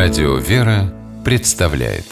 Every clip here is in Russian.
Радио «Вера» представляет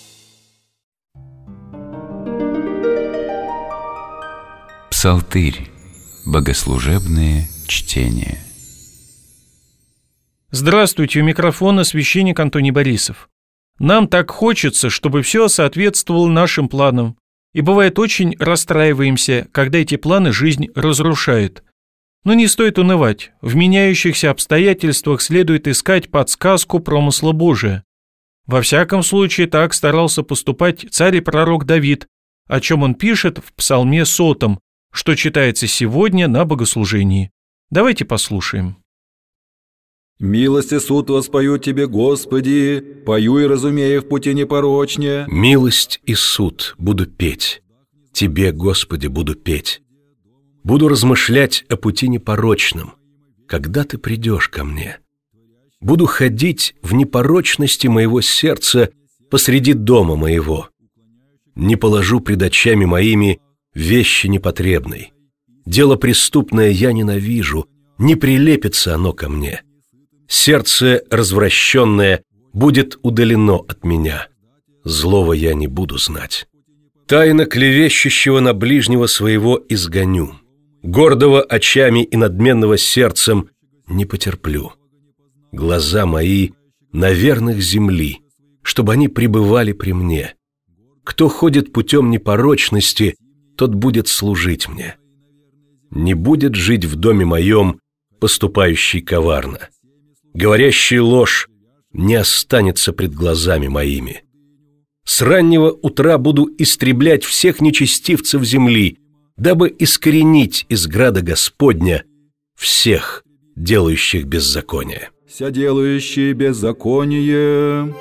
Псалтырь. Богослужебные чтения. Здравствуйте, у микрофона священник Антоний Борисов. Нам так хочется, чтобы все соответствовало нашим планам. И бывает, очень расстраиваемся, когда эти планы жизнь разрушает. Но не стоит унывать. В меняющихся обстоятельствах следует искать подсказку промысла Божия. Во всяком случае, так старался поступать царь и пророк Давид, о чем он пишет в Псалме 100, что читается сегодня на богослужении. Давайте послушаем. «Милость и суд воспою Тебе, Господи, пою и разумею в пути непорочне». Милость и суд буду петь, Тебе, Господи, буду петь. Буду размышлять о пути непорочном, когда Ты придешь ко мне. Буду ходить в непорочности моего сердца посреди дома моего. Не положу пред очами моими вещи непотребной. Дело преступное я ненавижу, не прилепится оно ко мне. Сердце развращенное будет удалено от меня. Злого я не буду знать. Тайно клевещущего на ближнего своего изгоню. Гордого очами и надменного сердцем не потерплю. Глаза мои на верных земли, чтобы они пребывали при мне. Кто ходит путем непорочности, тот будет служить мне. Не будет жить в доме моем поступающий коварно. Говорящий ложь не останется пред глазами моими. С раннего утра буду истреблять всех нечестивцев земли, дабы искоренить из града Господня всех, делающих беззаконие. «Вся делающие беззаконие».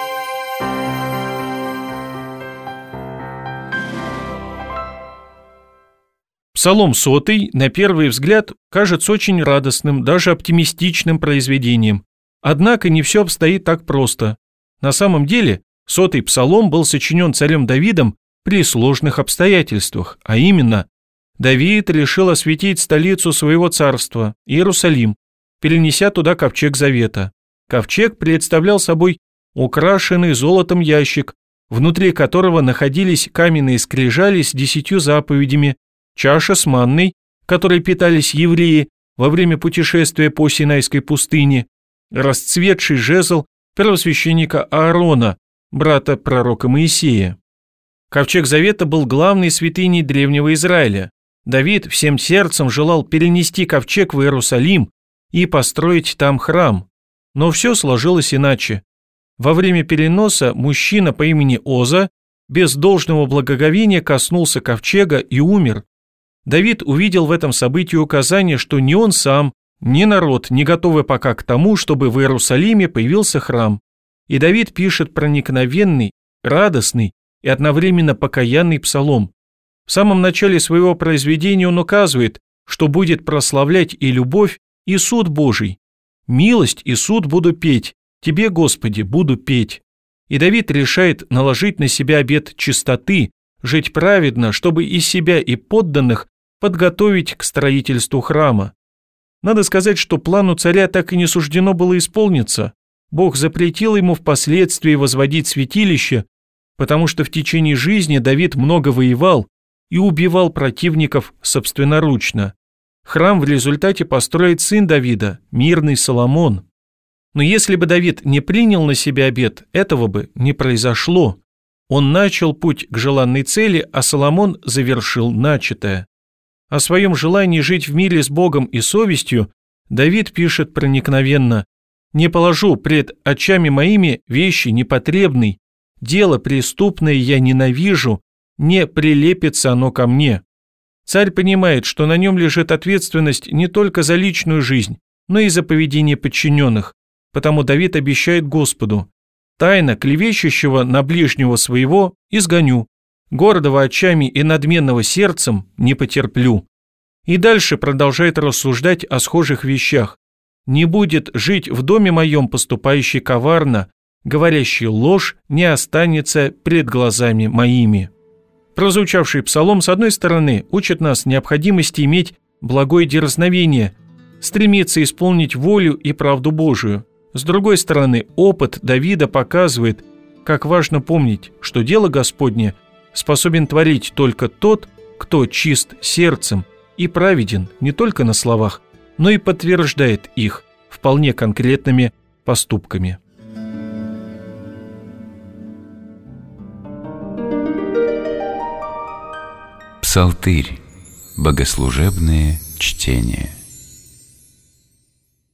Псалом 100, на первый взгляд, кажется очень радостным, даже оптимистичным произведением. Однако не все обстоит так просто. На самом деле, 100-й псалом был сочинен царем Давидом при сложных обстоятельствах, а именно, Давид решил осветить столицу своего царства, Иерусалим, перенеся туда ковчег завета. Ковчег представлял собой украшенный золотом ящик, внутри которого находились каменные скрижали с 10 заповедями, чаша с манной, которой питались евреи во время путешествия по Синайской пустыне, расцветший жезл первосвященника Аарона, брата пророка Моисея. Ковчег Завета был главной святыней древнего Израиля. Давид всем сердцем желал перенести ковчег в Иерусалим и построить там храм. Но все сложилось иначе. Во время переноса мужчина по имени Оза без должного благоговения коснулся ковчега и умер. Давид увидел в этом событии указание, что ни он сам, ни народ не готовы пока к тому, чтобы в Иерусалиме появился храм. И Давид пишет проникновенный, радостный и одновременно покаянный псалом. В самом начале своего произведения он указывает, что будет прославлять и любовь, и суд Божий. «Милость и суд буду петь, Тебе, Господи, буду петь». И Давид решает наложить на себя обет чистоты, жить праведно, чтобы и себя, и подданных подготовить к строительству храма. Надо сказать, что плану царя так и не суждено было исполниться. Бог запретил ему впоследствии возводить святилище, потому что в течение жизни Давид много воевал и убивал противников собственноручно. Храм в результате построит сын Давида, мирный Соломон. Но если бы Давид не принял на себя обет, этого бы не произошло. Он начал путь к желанной цели, а Соломон завершил начатое. О своем желании жить в мире с Богом и совестью Давид пишет проникновенно: «Не положу пред очами моими вещи непотребной, дело преступное я ненавижу, не прилепится оно ко мне». Царь понимает, что на нем лежит ответственность не только за личную жизнь, но и за поведение подчиненных, потому Давид обещает Господу: «Тайно клевещущего на ближнего своего изгоню, гордого очами и надменного сердцем не потерплю». И дальше продолжает рассуждать о схожих вещах. «Не будет жить в доме моем поступающий коварно, говорящий ложь не останется пред глазами моими». Прозвучавший псалом, с одной стороны, учит нас необходимости иметь благое дерзновение, стремиться исполнить волю и правду Божию. С другой стороны, опыт Давида показывает, как важно помнить, что дело Господне способен творить только тот, кто чист сердцем и праведен не только на словах, но и подтверждает их вполне конкретными поступками. Псалтырь. Богослужебные чтения.